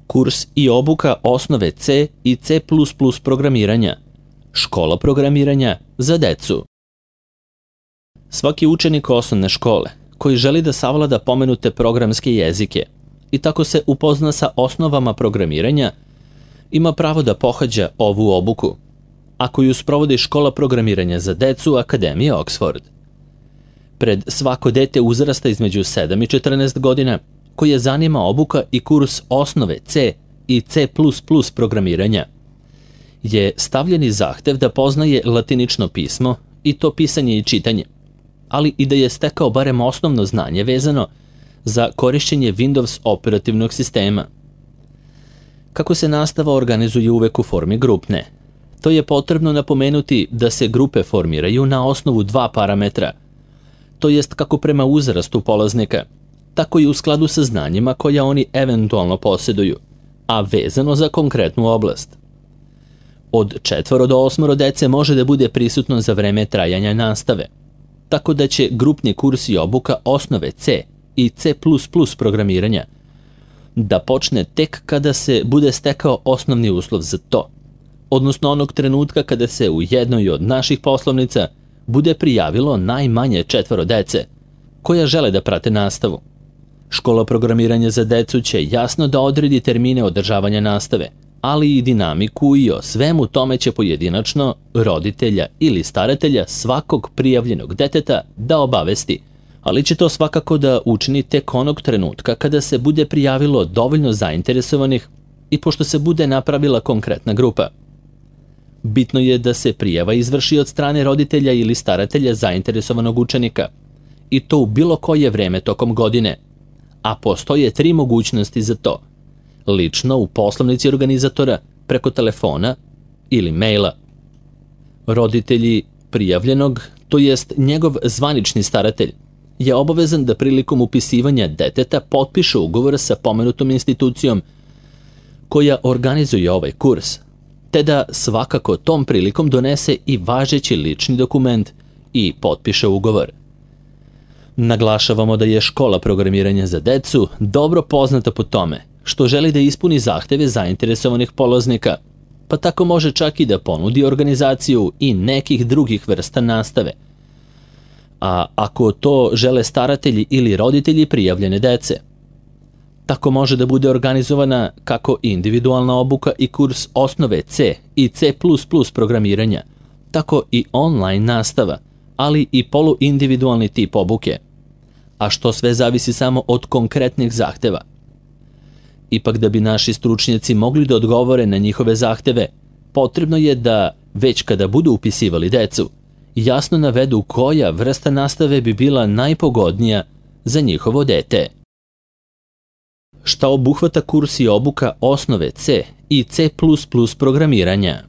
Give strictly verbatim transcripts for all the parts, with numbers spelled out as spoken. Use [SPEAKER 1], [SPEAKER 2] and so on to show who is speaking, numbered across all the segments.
[SPEAKER 1] kurs i obuka osnove C i C plus plus programiranja, škola programiranja za decu. Svaki učenik osnovne škole koji želi da savlada pomenute programske jezike i tako se upozna sa osnovama programiranja, ima pravo da pohađa ovu obuku, a koju sprovodi škola programiranja za decu Akademije Oxford. Pred svako dete uzrasta između sedam i četrnaest godina koje zanima obuka i kurs osnove C i C plus plus programiranja, je stavljeni zahtev da poznaje latinično pismo i to pisanje i čitanje, ali i da je stekao barem osnovno znanje vezano za korišćenje Windows operativnog sistema. Kako se nastava organizuje uvek u formi grupne, to je potrebno napomenuti da se grupe formiraju na osnovu dva parametra, to jest kako prema uzrastu polaznika, tako i u skladu sa znanjima koja oni eventualno posjeduju, a vezano za konkretnu oblast. Od četvoro do osmoro dece može da bude prisutno za vreme trajanja nastave, tako da će grupni kurs i obuka osnove C i C plus plus programiranja da počne tek kada se bude stekao osnovni uslov za to, odnosno onog trenutka kada se u jednoj od naših poslovnica bude prijavilo najmanje četvoro dece koja žele da prate nastavu. Škola programiranja za decu će jasno da odredi termine održavanja nastave, ali i dinamiku i o svemu tome će pojedinačno roditelja ili staratelja svakog prijavljenog deteta da obavesti, ali će to svakako da učini tek onog trenutka kada se bude prijavilo dovoljno zainteresovanih i pošto se bude napravila konkretna grupa. Bitno je da se prijava izvrši od strane roditelja ili staratelja zainteresovanog učenika, i to u bilo koje vreme tokom godine, a postoje tri mogućnosti za to: lično u poslovnici organizatora, preko telefona ili maila. Roditelji prijavljenog, to jest njegov zvanični staratelj, je obavezan da prilikom upisivanja deteta potpiše ugovor sa pomenutom institucijom koja organizuje ovaj kurs, te da svakako tom prilikom donese i važeći lični dokument i potpiše ugovor. Naglašavamo da je škola programiranja za decu dobro poznata po tome što želi da ispuni zahteve zainteresovanih polaznika, pa tako može čak i da ponudi organizaciju i nekih drugih vrsta nastave. A ako to žele staratelji ili roditelji prijavljene dece, tako može da bude organizovana kako individualna obuka i kurs osnove C i C plus plus programiranja, tako i online nastava, ali i poluindividualni tip obuke, a što sve zavisi samo od konkretnih zahteva. Ipak da bi naši stručnjaci mogli da odgovore na njihove zahteve, potrebno je da, već kada budu upisivali decu, jasno navedu koja vrsta nastave bi bila najpogodnija za njihovo dete. Šta obuhvata kurs i obuka osnove C i C plus plus programiranja?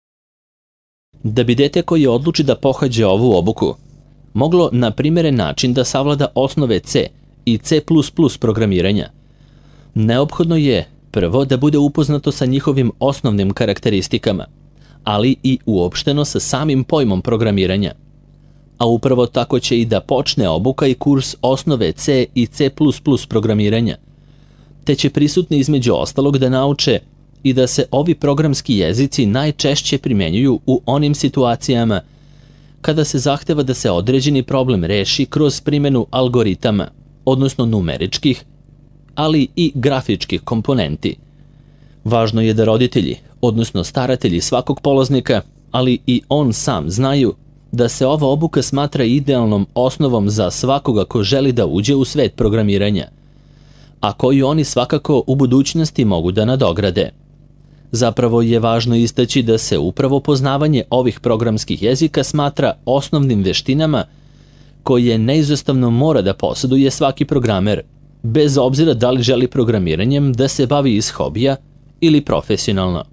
[SPEAKER 1] Da bi dete koje odluči da pohađe ovu obuku moglo na primjeren način da savlada osnove C i C plus plus programiranja, neophodno je prvo da bude upoznato sa njihovim osnovnim karakteristikama, ali i uopšteno sa samim pojmom programiranja. A upravo tako će i da počne obuka i kurs osnove C i C plus plus programiranja, te će prisutni između ostalog da nauče i da se ovi programski jezici najčešće primenjuju u onim situacijama kada se zahteva da se određeni problem reši kroz primjenu algoritama, odnosno numeričkih, ali i grafičkih komponenti. Važno je da roditelji, odnosno staratelji svakog polaznika, ali i on sam znaju da se ova obuka smatra idealnom osnovom za svakoga ko želi da uđe u svet programiranja, a koju oni svakako u budućnosti mogu da nadograde. Zapravo je važno istaći da se upravo poznavanje ovih programskih jezika smatra osnovnim veštinama koje neizostavno mora da posjeduje svaki programer, bez obzira da li želi programiranjem da se bavi iz hobija ili profesionalno.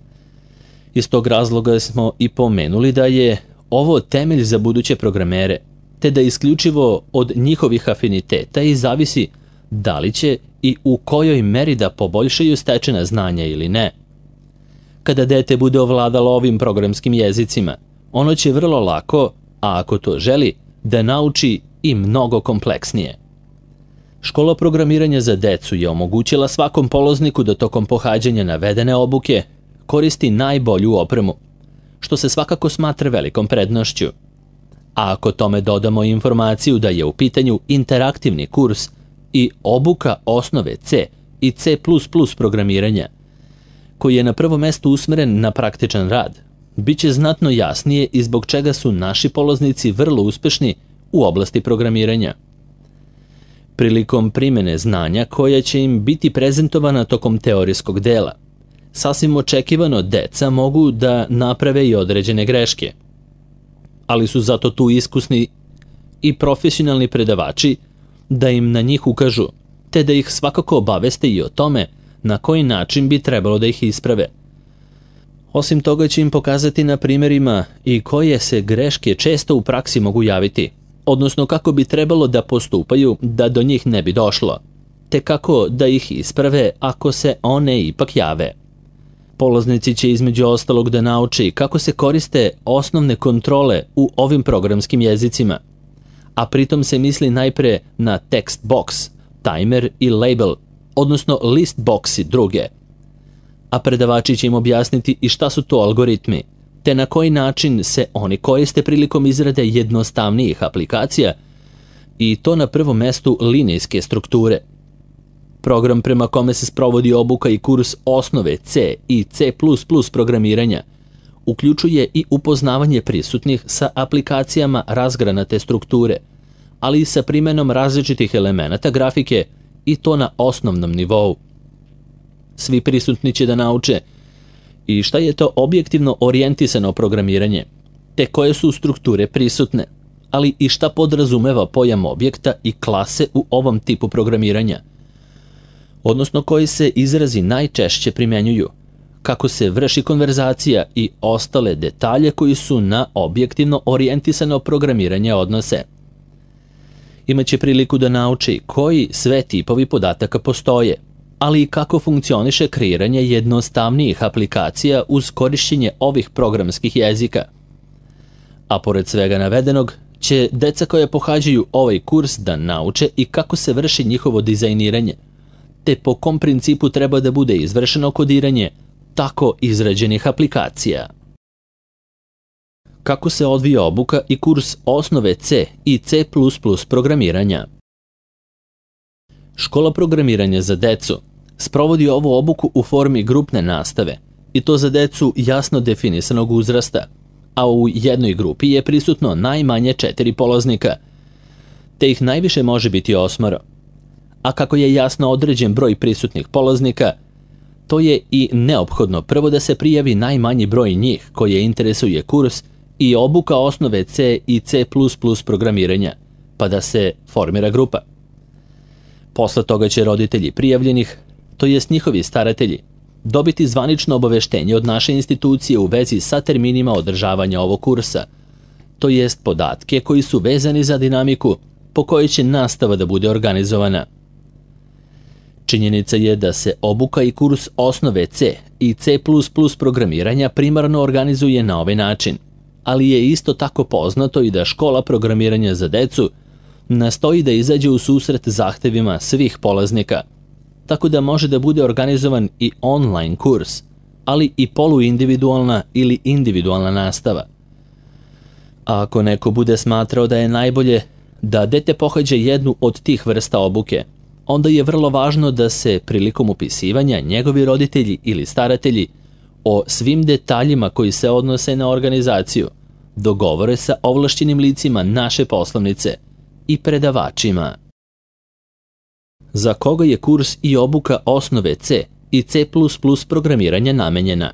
[SPEAKER 1] Iz tog razloga smo i pomenuli da je ovo temelj za buduće programere, te da isključivo od njihovih afiniteta i zavisi da li će i u kojoj meri da poboljšaju stečena znanja ili ne. Kada dete bude ovladalo ovim programskim jezicima, ono će vrlo lako, a ako to želi, da nauči i mnogo kompleksnije. Škola programiranja za decu je omogućila svakom polazniku da tokom pohađanja navedene obuke koristi najbolju opremu, što se svakako smatra velikom prednošću. A ako tome dodamo informaciju da je u pitanju interaktivni kurs i obuka osnove C i C plus plus programiranja, koji je na prvom mestu usmeren na praktičan rad, bit će znatno jasnije i zbog čega su naši polaznici vrlo uspešni u oblasti programiranja. Prilikom primene znanja koja će im biti prezentovana tokom teorijskog dela, sasvim očekivano deca mogu da naprave i određene greške, ali su zato tu iskusni i profesionalni predavači da im na njih ukažu, te da ih svakako obaveste i o tome na koji način bi trebalo da ih isprave. Osim toga će im pokazati na primjerima i koje se greške često u praksi mogu javiti, odnosno kako bi trebalo da postupaju da do njih ne bi došlo, te kako da ih isprave ako se one ipak jave. Polaznici će između ostalog da nauče kako se koriste osnovne kontrole u ovim programskim jezicima, a pritom se misli najpre na text box, timer i label, odnosno list boxi druge. A predavači će im objasniti i šta su to algoritmi, te na koji način se oni koriste prilikom izrade jednostavnijih aplikacija i to na prvom mestu linijske strukture. Program prema kome se sprovodi obuka i kurs osnove C i C plus plus programiranja uključuje i upoznavanje prisutnih sa aplikacijama razgranate strukture, ali i sa primenom različitih elemenata grafike i to na osnovnom nivou. Svi prisutni će da nauče i šta je to objektivno orijentisano programiranje, te koje su strukture prisutne, ali i šta podrazumeva pojam objekta i klase u ovom tipu programiranja, odnosno koji se izrazi najčešće primenjuju, kako se vrši konverzacija i ostale detalje koji su na objektivno orijentisano programiranje odnose. Imaće priliku da nauči koji sve tipovi podataka postoje, ali i kako funkcioniše kreiranje jednostavnijih aplikacija uz korišćenje ovih programskih jezika. A pored svega navedenog, će deca koja pohađaju ovaj kurs da nauče i kako se vrši njihovo dizajniranje, te po kom principu treba da bude izvršeno kodiranje tako izrađenih aplikacija. Kako se odvija obuka i kurs osnove C i C plus plus programiranja? Škola programiranja za decu sprovodi ovu obuku u formi grupne nastave, i to za decu jasno definisanog uzrasta, a u jednoj grupi je prisutno najmanje četiri polaznika, te ih najviše može biti osmoro. A kako je jasno određen broj prisutnih polaznika, to je i neophodno prvo da se prijavi najmanji broj njih koje interesuje kurs i obuka osnove C i C plus plus programiranja, pa da se formira grupa. Posle toga će roditelji prijavljenih, to jest njihovi staratelji, dobiti zvanično obaveštenje od naše institucije u vezi sa terminima održavanja ovog kursa, to jest podatke koji su vezani za dinamiku po kojoj će nastava da bude organizovana. Činjenica je da se obuka i kurs osnove C i C plus plus programiranja primarno organizuje na ovaj način, ali je isto tako poznato i da škola programiranja za decu nastoji da izađe u susret zahtevima svih polaznika, tako da može da bude organizovan i online kurs, ali i poluindividualna ili individualna nastava. A ako neko bude smatrao da je najbolje da dete pohađa jednu od tih vrsta obuke, onda je vrlo važno da se prilikom upisivanja njegovi roditelji ili staratelji o svim detaljima koji se odnose na organizaciju dogovore sa ovlašćenim licima naše poslovnice i predavačima. Za koga je kurs i obuka osnove C i C plus plus programiranja namenjena?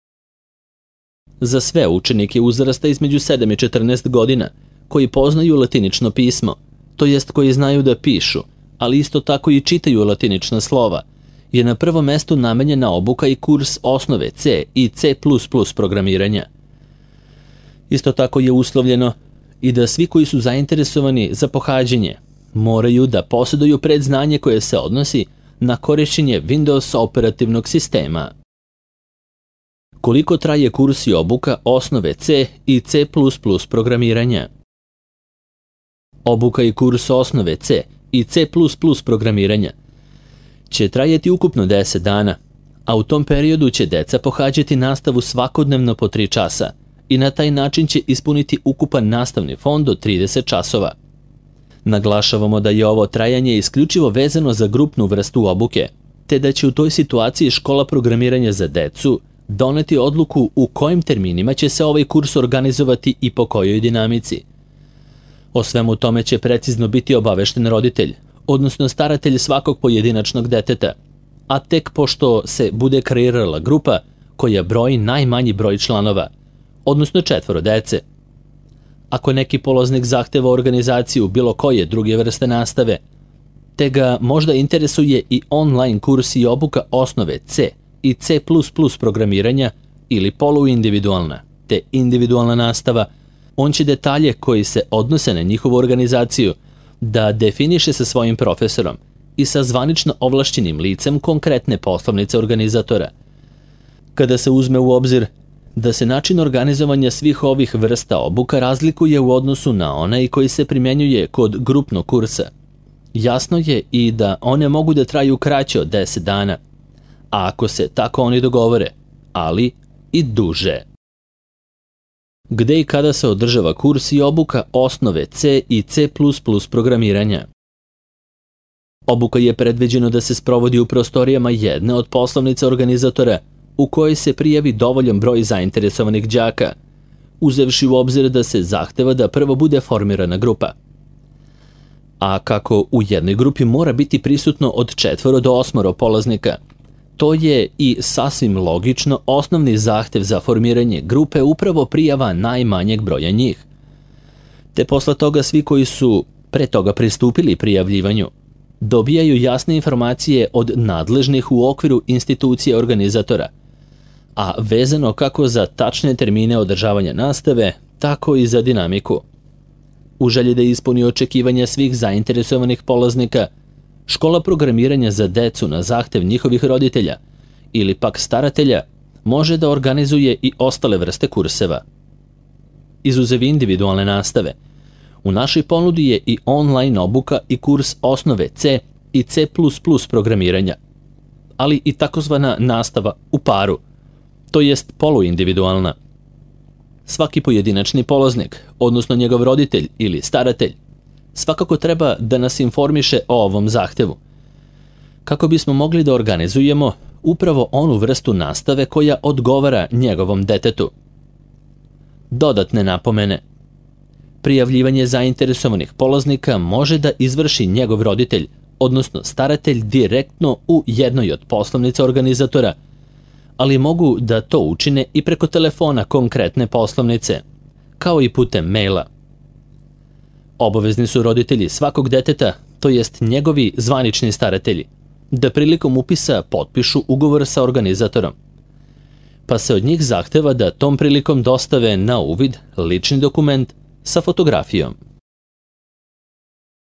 [SPEAKER 1] Za sve učenike uzrasta između sedam i četrnaest godina koji poznaju latinično pismo, to jest koji znaju da pišu, ali isto tako i čitaju latinična slova, je na prvom mestu namenjena obuka i kurs osnove C i C plus plus programiranja. Isto tako je uslovljeno i da svi koji su zainteresovani za pohađanje moraju da posjeduju predznanje koje se odnosi na korišćenje Windows operativnog sistema. Koliko traje kurs i obuka osnove C i C plus plus programiranja? Obuka i kurs osnove C i C plus plus programiranja će trajati ukupno deset dana, a u tom periodu će deca pohađati nastavu svakodnevno po tri časa i na taj način će ispuniti ukupan nastavni fond od trideset časova. Naglašavamo da je ovo trajanje isključivo vezano za grupnu vrstu obuke, te da će u toj situaciji škola programiranja za decu doneti odluku u kojim terminima će se ovaj kurs organizovati i po kojoj dinamici. O svemu tome će precizno biti obavešten roditelj, odnosno staratelj svakog pojedinačnog deteta, a tek pošto se bude kreirala grupa koja broji najmanji broj članova, odnosno četvoro dece. Ako neki polaznik zahteva organizaciju bilo koje druge vrste nastave, te ga možda interesuje i online kurs i obuka osnove C i C plus plus programiranja ili poluindividualna te individualna nastava, on će detalje koji se odnose na njihovu organizaciju da definiše sa svojim profesorom i sa zvanično ovlašćenim licem konkretne poslovnice organizatora. Kada se uzme u obzir da se način organizovanja svih ovih vrsta obuka razlikuje u odnosu na onaj koji se primjenjuje kod grupnog kursa, jasno je i da one mogu da traju kraće od deset dana, a ako se tako oni dogovore, ali i duže. Gde i kada se održava kurs i obuka osnove C i C plus plus programiranja? Obuka je predviđeno da se sprovodi u prostorijama jedne od poslovnica organizatora u kojoj se prijavi dovoljan broj zainteresovanih đaka, uzevši u obzir da se zahteva da prvo bude formirana grupa. A kako u jednoj grupi mora biti prisutno od četvoro do osmoro polaznika, to je i sasvim logično osnovni zahtev za formiranje grupe upravo prijava najmanjeg broja njih. Te posle toga svi koji su pre toga pristupili prijavljivanju dobijaju jasne informacije od nadležnih u okviru institucije organizatora, a vezano kako za tačne termine održavanja nastave, tako i za dinamiku. U želji da ispuni očekivanja svih zainteresovanih polaznika, škola programiranja za decu na zahtev njihovih roditelja ili pak staratelja može da organizuje i ostale vrste kurseva. Izuzev individualne nastave, u našoj ponudi je i online obuka i kurs osnove C i C plus plus programiranja, ali i takozvana nastava u paru, to jest poluindividualna. Svaki pojedinačni polaznik, odnosno njegov roditelj ili staratelj, svakako treba da nas informiše o ovom zahtevu, kako bismo mogli da organizujemo upravo onu vrstu nastave koja odgovara njegovom detetu. Dodatne napomene. Prijavljivanje zainteresovanih polaznika može da izvrši njegov roditelj, odnosno staratelj direktno u jednoj od poslovnica organizatora, ali mogu da to učine i preko telefona konkretne poslovnice, kao i putem maila. Obavezni su roditelji svakog deteta, to jest njegovi zvanični staratelji, da prilikom upisa potpišu ugovor sa organizatorom, pa se od njih zahteva da tom prilikom dostave na uvid lični dokument sa fotografijom.